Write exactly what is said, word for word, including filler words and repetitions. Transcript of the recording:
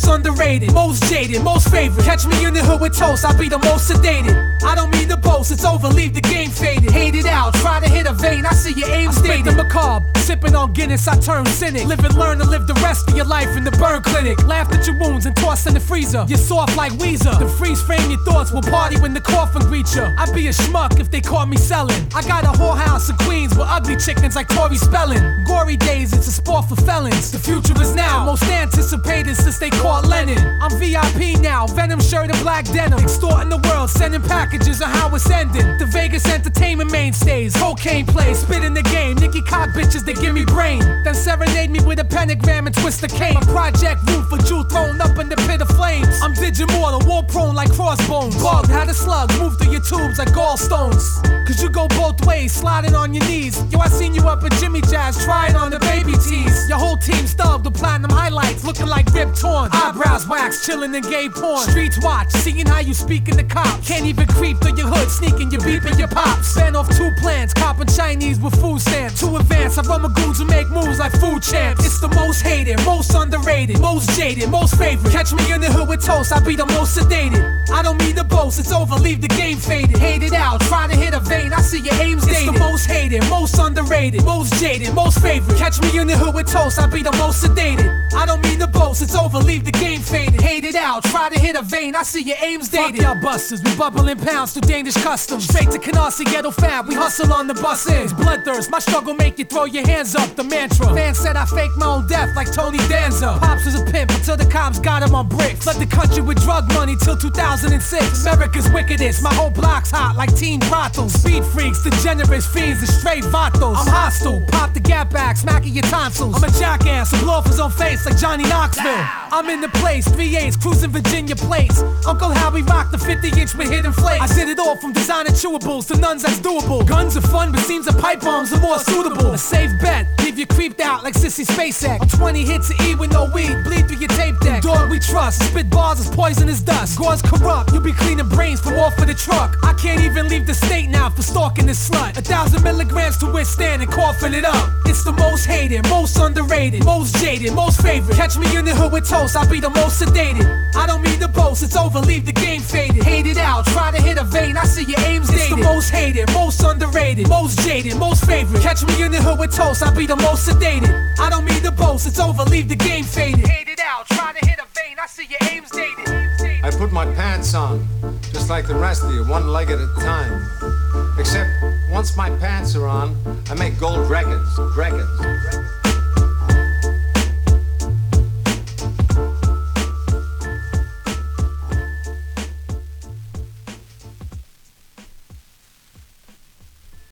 underrated, most jaded, most favorite. Catch me in the hood with toast, I'll be the most sedated. I don't mean to boast, it's over, leave the game faded. Hate it out, try to hit a vein, I see your aim stated. I the macabre, sipping on Guinness, I turn cynic. Live and learn to live the rest of your life in the burn clinic. Laughed at your wounds and tossed in the freezer. You're soft like Weezer. The freeze frame your thoughts will party when the coffin greets you. I'd be a schmuck if they caught me selling. I got a whorehouse in Queens with ugly chickens like Tori Spelling. Gory days, it's a sport for felons. The future is now, most anticipated since they caught Lennon. I'm V I P now, Venom shirt and black denim. Extorting the world, sending packages on how it's ending. The Vegas entertainment mainstays, cocaine plays, spit in the game. Nicky cock bitches, they give me brain. Then serenade me with a pentagram and twist the cane. My project root for Jew thrown up in the pit of flames. I'm digimortal, war prone like crossbones. Bugged, had a slug, move through your tubes like gallstones. Cause you go both ways, sliding on your knees. Yo, I seen you up at Jimmy Jazz, trying on the baby tees. Your whole team's thugged with platinum highlights, looking like Rip Torn. Eyebrows wax, chilling in gay porn. Streets watch, seeing how you speak in the cops. Can't even creep through your hood, sneaking your beep and your pops. Fan off two plans, copping Chinese with food stamps. Too advanced, I run my goons who make moves like food champs. It's the most hated, most underrated, most jaded, most favorite. Catch me in the hood with toast, I'll be the most sedated. I don't mean to boast, it's over, leave the game faded. Hate it out, try to hit a vein, I see your aim's dated. It's the most hated, most underrated, most jaded, most favorite. Catch me in the hood with toast, I'll be the most sedated. I don't mean to boast, it's over, leave the game faded. Hate it out, try to hit a vein, I see your aim's dated. Fuck y'all busters, we bubbling pounds through Danish customs. Straight to Canarsie, ghetto fab, we hustle on the bus ends. Bloodthirst, my struggle make you throw your hands up, the mantra. Fans said I faked my own death like Tony Danza. Pops was a pimp until the cops got him on bricks. Fled the country with drug money till two thousand six. America's wickedest, my whole block's hot like teen brothels. Speed freaks, degenerates, fiends, and straight vatos. I'm hostile, pop the gap back, smacking your tonsils. I'm a jackass, who blow off his own face like Johnny Knoxville. I'm in the place, three eights, cruising Virginia plates. Uncle Howie rocked the fifty inch with hidden flakes. I did it all from designer chewables to nuns that's doable. Guns are fun, but seems like pipe bombs are more suitable. A safe bet, leave you creeped out like Sissy Spacek. I'm twenty hits of E with no weed, bleed through your tape deck. Dog we trust, spit bars as poisonous dust. Gauze corrupt, you be cleaning brains from off of the truck. I can't even leave the state now for stalking this slut. A thousand milligrams to withstand and coughing it up. It's the most hated, most underrated, most jaded, most favorite. Catch me in the hood with toast, I'll be the most sedated. I don't mean to boast, it's over, leave the game faded. Hate it out, try to hit a vein, I see your aim's dated. It's the most hated, most underrated, most jaded, most favorite. Catch me in the hood with toast, I'll be the most sedated. I don't mean to boast, it's over, leave the game faded. Hate it out, try to hit a vein, I see your aim's dated. I put my pants on, just like the rest of you, one leg at a time. Except, once my pants are on, I make gold records, records.